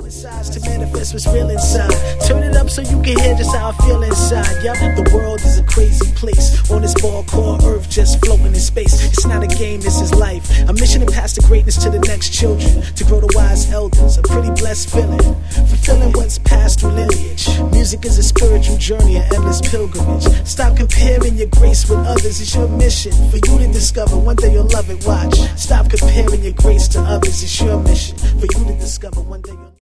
sides to manifest what's real inside. Turn it up so you can hear just how I feel inside. Yup, the world is a crazy place. On this ball called Earth, just floating in space. It's not a game, this is life. A mission to pass the greatness to the next children, to grow the wise elders. A pretty blessed feeling, fulfilling what's passed through lineage. Music is a spiritual journey, an endless pilgrimage. Stop comparing your grace with others. It's your mission for you to discover. One day you'll love it. Watch. Stop comparing your grace to others. It's your mission for you to discover. One day you'll